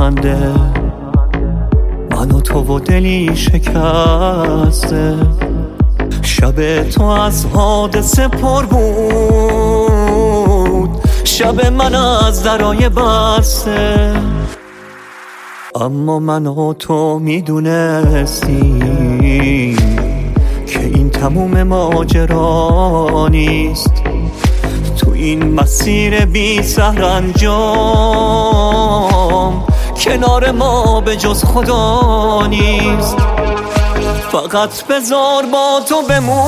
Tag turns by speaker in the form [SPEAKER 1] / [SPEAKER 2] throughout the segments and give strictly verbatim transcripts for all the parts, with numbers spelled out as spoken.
[SPEAKER 1] خنده، من و تو و دلی شکسته. شب تو از حادثه پر بود، شب من از درای بسته. اما من و تو میدونستیم که این تموم ماجرا نیست. تو این مسیر بی سرانجام کنار ما به جز خدا نیست. فقط بذار با تو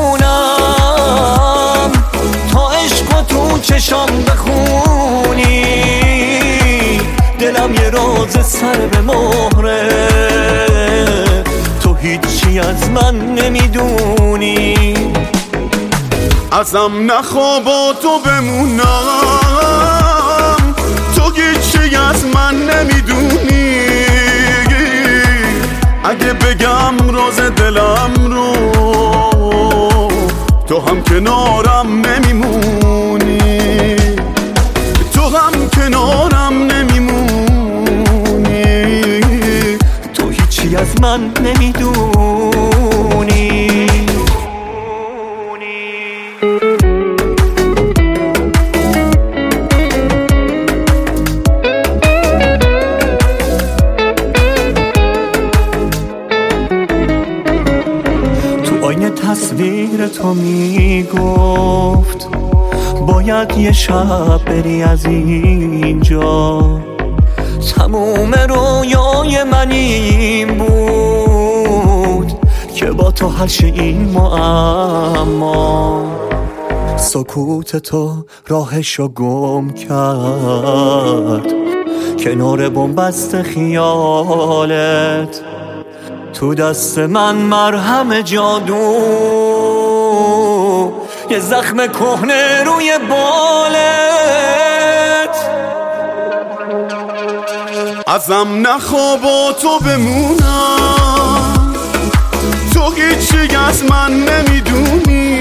[SPEAKER 1] بمونم تا عشق تو چشام بخونی. دلم یه راز سر به مهره، تو هیچی از من نمیدونی.
[SPEAKER 2] ازم نخوا با تو بمونم، تو هیچی از من نمیدونی. اگه بگم راز دلم رو، تو هم کنارم نمیمونی. تو هم کنارم نمیمونی.
[SPEAKER 1] تو هیچی از من نمیدونی. آینه تصویر تو میگفت باید یه شب بری از اینجا. تموم رویای من این بود که با تو حل شه این معما. سکوت تو راهشو گم کرد کنار بنبست خیالت. تو دست من مرهم جادو، یه زخم کهنه روی بالت.
[SPEAKER 2] ازم نخوا با تو بمونم، تو هیچی از من نمیدونی.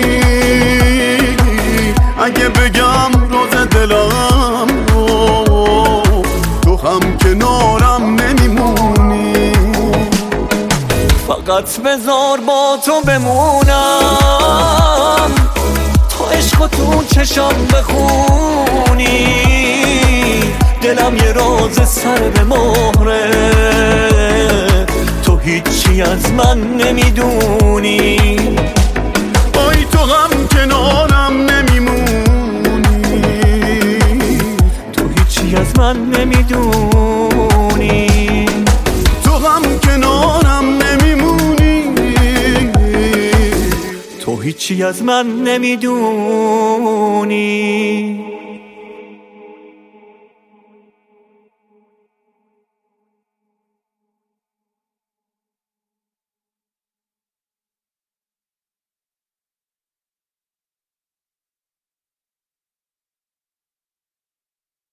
[SPEAKER 2] اگه بگم راز دلم رو، تو هم کنارم نمیمونی.
[SPEAKER 1] فقط بذار با تو بمونم تا عشق تو چشام بخونی. دلم یه راز سر به مهره، تو هیچی از من نمیدونی.
[SPEAKER 2] وای تو هم کنارم نمیمونی.
[SPEAKER 1] تو هیچی از من نمیدونی.
[SPEAKER 2] تو هم کنارم نمیمونی.
[SPEAKER 1] تو هیچی از من نمیدونی.